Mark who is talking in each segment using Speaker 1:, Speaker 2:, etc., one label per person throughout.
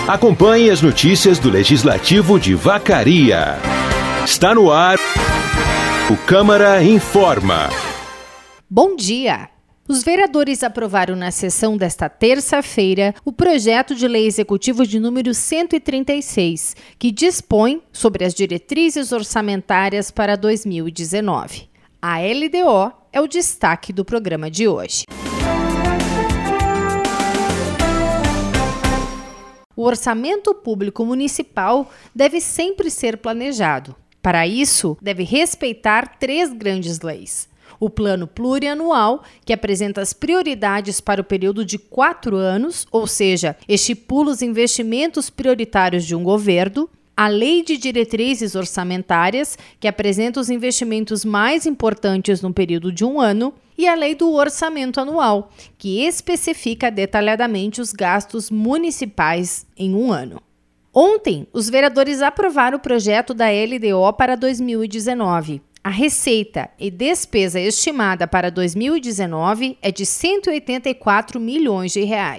Speaker 1: Acompanhe as notícias do Legislativo de Vacaria. Está no ar o Câmara Informa.
Speaker 2: Bom dia! Os vereadores aprovaram na sessão desta terça-feira o projeto de lei executivo de número 136, que dispõe sobre as diretrizes orçamentárias para 2019. A LDO é o destaque do programa de hoje. O orçamento público municipal deve sempre ser planejado. Para isso, deve respeitar 3 grandes leis. O Plano Plurianual, que apresenta as prioridades para o período de 4 anos, ou seja, estipula os investimentos prioritários de um governo. A Lei de Diretrizes Orçamentárias, que apresenta os investimentos mais importantes no período de 1 ano. E a Lei do Orçamento Anual, que especifica detalhadamente os gastos municipais em 1 ano. Ontem, os vereadores aprovaram o projeto da LDO para 2019. A receita e despesa estimada para 2019 é de R$ 184 milhões.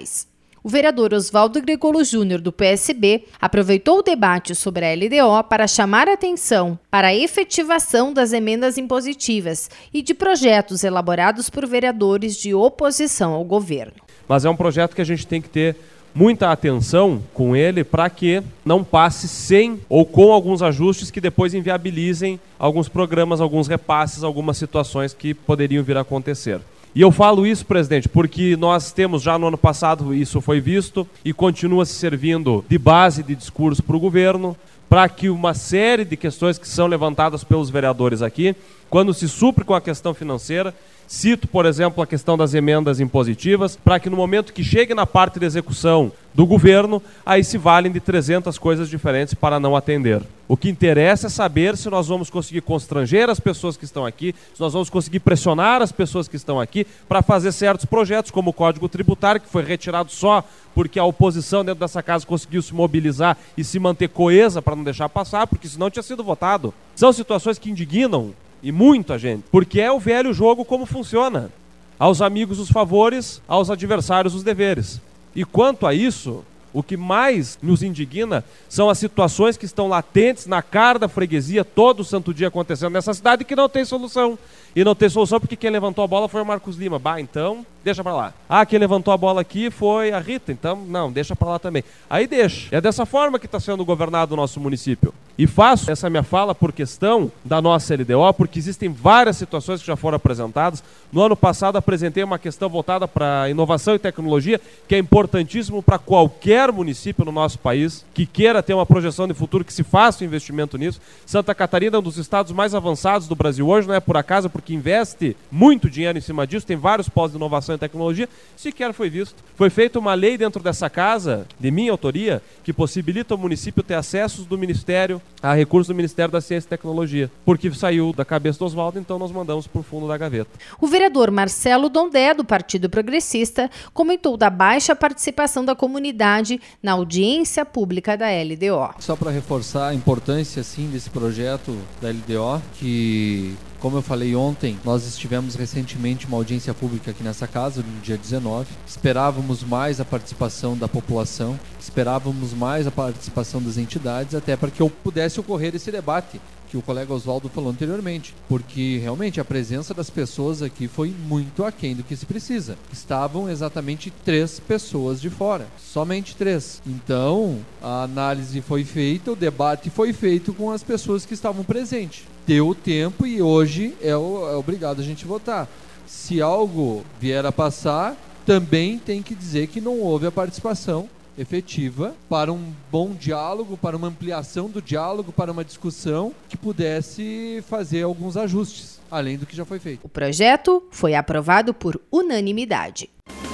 Speaker 2: O vereador Oswaldo Gregolo Júnior, do PSB, aproveitou o debate sobre a LDO para chamar a atenção para a efetivação das emendas impositivas e de projetos elaborados por vereadores de oposição ao governo.
Speaker 3: Mas é um projeto que a gente tem que ter muita atenção com ele para que não passe sem ou com alguns ajustes que depois inviabilizem alguns programas, alguns repasses, algumas situações que poderiam vir a acontecer. E eu falo isso, presidente, porque nós temos já no ano passado, isso foi visto e continua se servindo de base de discurso para o governo, para que uma série de questões que são levantadas pelos vereadores aqui, quando se supre com a questão financeira, cito, por exemplo, a questão das emendas impositivas, para que no momento que chegue na parte de execução do governo, aí se valem de 300 coisas diferentes para não atender. O que interessa é saber se nós vamos conseguir constranger as pessoas que estão aqui, se nós vamos conseguir pressionar as pessoas que estão aqui para fazer certos projetos, como o Código Tributário, que foi retirado só porque a oposição dentro dessa casa conseguiu se mobilizar e se manter coesa para não deixar passar, porque senão tinha sido votado. São situações que indignam e muita gente, porque é o velho jogo como funciona. Aos amigos os favores, aos adversários os deveres. E quanto a isso, o que mais nos indigna são as situações que estão latentes na cara da freguesia, todo santo dia acontecendo nessa cidade, que não tem solução. E não tem solução porque quem levantou a bola foi o Marcos Lima. Então, deixa pra lá. Quem levantou a bola aqui foi a Rita. Então, não, deixa pra lá também. Aí deixa. É dessa forma que está sendo governado o nosso município. E faço essa minha fala por questão da nossa LDO, porque existem várias situações que já foram apresentadas. No ano passado apresentei uma questão voltada para inovação e tecnologia, que é importantíssimo para qualquer município no nosso país que queira ter uma projeção de futuro, que se faça um investimento nisso. Santa Catarina é um dos estados mais avançados do Brasil hoje, não é por acaso, porque investe muito dinheiro em cima disso, tem vários pós de inovação e tecnologia, sequer foi visto. Foi feita uma lei dentro dessa casa, de minha autoria, que possibilita o município ter acessos do Ministério a recursos do Ministério da Ciência e Tecnologia, porque saiu da cabeça do Oswaldo, então nós mandamos para o fundo da gaveta.
Speaker 2: O vereador Marcelo Dondé, do Partido Progressista, comentou da baixa participação da comunidade na audiência pública da LDO.
Speaker 4: Só para reforçar a importância, sim, desse projeto da LDO, que, como eu falei ontem, nós estivemos recentemente uma audiência pública aqui nessa casa, no dia 19. Esperávamos mais a participação da população, esperávamos mais a participação das entidades, até para que pudesse ocorrer esse debate que o colega Oswaldo falou anteriormente, porque realmente a presença das pessoas aqui foi muito aquém do que se precisa. Estavam exatamente 3 pessoas de fora, somente 3. Então, a análise foi feita, o debate foi feito com as pessoas que estavam presentes. Deu tempo e hoje é obrigado a gente votar. Se algo vier a passar, também tem que dizer que não houve a participação efetiva para um bom diálogo, para uma ampliação do diálogo, para uma discussão que pudesse fazer alguns ajustes, além do que já foi feito.
Speaker 2: O projeto foi aprovado por unanimidade.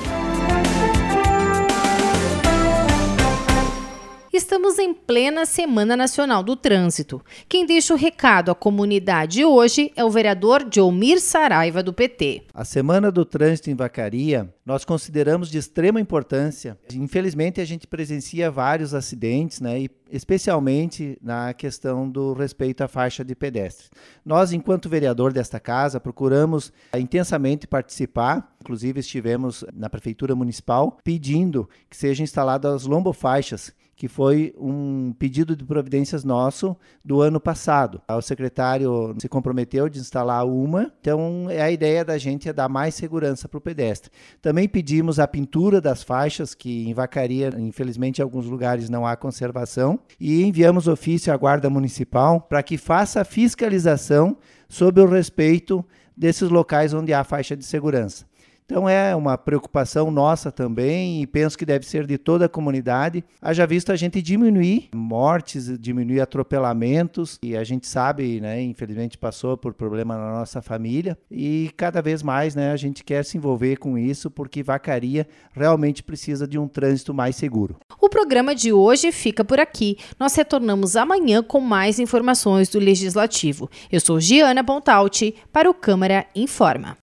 Speaker 2: Estamos em plena Semana Nacional do Trânsito. Quem deixa o recado à comunidade hoje é o vereador Diomir Saraiva, do PT.
Speaker 5: A Semana do Trânsito em Vacaria nós consideramos de extrema importância. Infelizmente, a gente presencia vários acidentes, né, e especialmente na questão do respeito à faixa de pedestres. Nós, enquanto vereador desta casa, procuramos intensamente participar. Inclusive, estivemos na Prefeitura Municipal pedindo que sejam instaladas as lombofaixas, que foi um pedido de providências nosso do ano passado. O secretário se comprometeu de instalar uma, então a ideia da gente é dar mais segurança para o pedestre. Também pedimos a pintura das faixas, que em Vacaria, infelizmente, em alguns lugares não há conservação, e enviamos ofício à Guarda Municipal para que faça a fiscalização sobre o respeito desses locais onde há faixa de segurança. Então é uma preocupação nossa também e penso que deve ser de toda a comunidade. Haja visto a gente diminuir mortes, diminuir atropelamentos, e a gente sabe, né, infelizmente passou por problema na nossa família, e cada vez mais, né, a gente quer se envolver com isso porque Vacaria realmente precisa de um trânsito mais seguro.
Speaker 2: O programa de hoje fica por aqui. Nós retornamos amanhã com mais informações do Legislativo. Eu sou Giana Pontalti para o Câmara Informa.